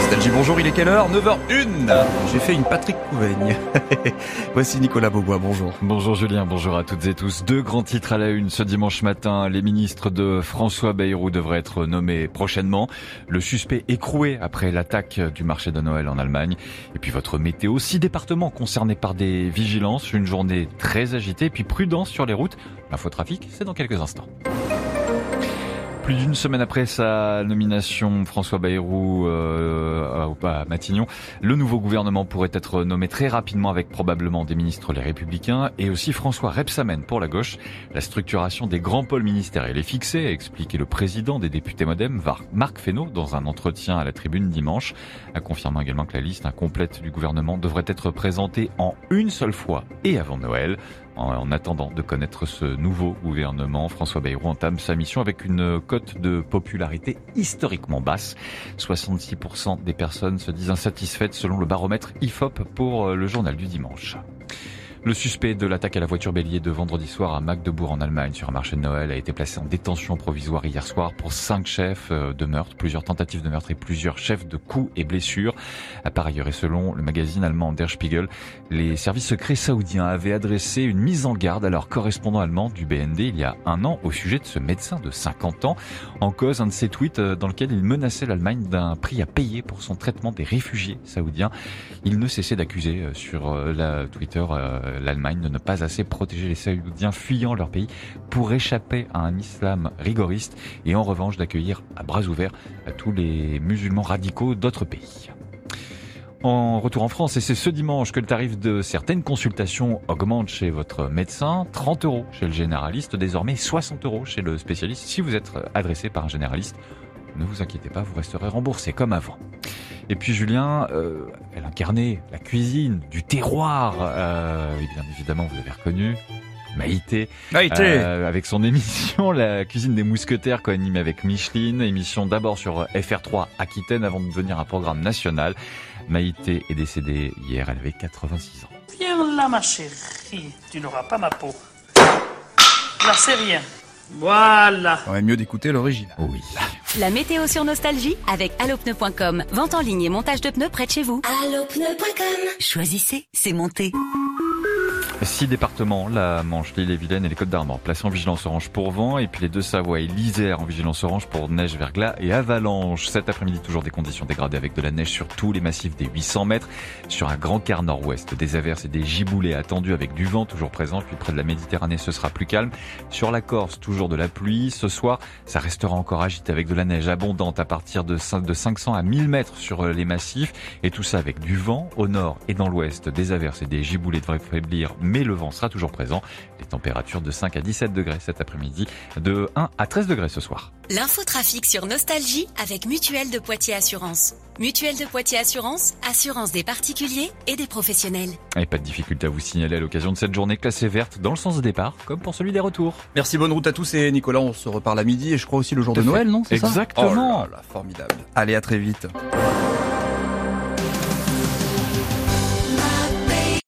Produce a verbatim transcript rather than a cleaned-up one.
Nostalgie, bonjour, il est quelle heure ? neuf heures une. J'ai fait une Patrick Couvaigne. Voici Nicolas Beaubois, bonjour. Bonjour Julien, bonjour à toutes et tous. Deux grands titres à la une ce dimanche matin. Les ministres de François Bayrou devraient être nommés prochainement. Le suspect écroué après l'attaque du marché de Noël en Allemagne. Et puis votre météo, six départements concernés par des vigilances. Une journée très agitée et puis prudence sur les routes. L'infotrafic, c'est dans quelques instants. Plus d'une semaine après sa nomination, François Bayrou euh, à Matignon, le nouveau gouvernement pourrait être nommé très rapidement avec probablement des ministres les Républicains et aussi François Rebsamen pour la gauche. La structuration des grands pôles ministériels est fixée, a expliqué le président des députés Modem, Marc Fesneau, dans un entretien à la Tribune dimanche, affirmant également que la liste incomplète du gouvernement devrait être présentée en une seule fois et avant Noël. En attendant de connaître ce nouveau gouvernement, François Bayrou entame sa mission avec une cote de popularité historiquement basse. soixante-six pour cent des personnes se disent insatisfaites selon le baromètre I F O P pour le journal du dimanche. Le suspect de l'attaque à la voiture bélier de vendredi soir à Magdebourg en Allemagne sur un marché de Noël a été placé en détention provisoire hier soir pour cinq chefs de meurtre, plusieurs tentatives de meurtre et plusieurs chefs de coups et blessures. Par ailleurs, et selon le magazine allemand Der Spiegel, les services secrets saoudiens avaient adressé une mise en garde à leur correspondant allemand du B N D il y a un an au sujet de ce médecin de cinquante ans. En cause, un de ses tweets dans lequel il menaçait l'Allemagne d'un prix à payer pour son traitement des réfugiés saoudiens. Il ne cessait d'accuser sur la Twitter l'Allemagne de ne pas assez protéger les Saoudiens fuyant leur pays pour échapper à un islam rigoriste et en revanche d'accueillir à bras ouverts à tous les musulmans radicaux d'autres pays. En retour en France, et c'est ce dimanche que le tarif de certaines consultations augmente chez votre médecin, trente euros chez le généraliste, désormais soixante euros chez le spécialiste. Si vous êtes adressé par un généraliste, ne vous inquiétez pas, vous resterez remboursé comme avant. Et puis Julien, euh, elle incarnait la cuisine du terroir, euh, et bien évidemment vous l'avez reconnu, Maïté, Maïté. Euh, avec son émission La cuisine des mousquetaires co-animée avec Micheline, émission d'abord sur F R trois Aquitaine avant de devenir un programme national. Maïté est décédée hier, elle avait quatre-vingt-six ans. Viens là ma chérie, tu n'auras pas ma peau. Là c'est rien. Voilà. On aurait mieux d'écouter l'original. Oui. La météo sur Nostalgie avec allopneu point com. Vente en ligne et montage de pneus près de chez vous. allopneu point com. Choisissez, c'est monté. Six départements, la Manche, l'Ille-et-Vilaine et les Côtes-d'Armor, placés en vigilance orange pour vent, et puis les Deux-Savoie et l'Isère en vigilance orange pour neige, verglas et avalanche. Cet après-midi, toujours des conditions dégradées avec de la neige sur tous les massifs des huit cents mètres. Sur un grand quart nord-ouest, des averses et des giboulées attendus avec du vent toujours présent. Puis près de la Méditerranée, ce sera plus calme. Sur la Corse, toujours de la pluie. Ce soir, ça restera encore agité avec de la neige abondante à partir de cinq cents à mille mètres sur les massifs. Et tout ça avec du vent au nord et dans l'ouest. Des averses et des giboulées devraient faiblir, mais le vent sera toujours présent. Les températures de cinq à dix-sept degrés cet après-midi, de un à treize degrés ce soir. L'infotrafic sur Nostalgie avec Mutuelle de Poitiers Assurance. Mutuelle de Poitiers Assurance, assurance des particuliers et des professionnels. Et pas de difficulté à vous signaler à l'occasion de cette journée classée verte dans le sens de départ, comme pour celui des retours. Merci, bonne route à tous et Nicolas, on se reparle à midi et je crois aussi le jour Tout de fait. Noël, non ? C'est Exactement. ça ? Oh là là, formidable. Allez, à très vite.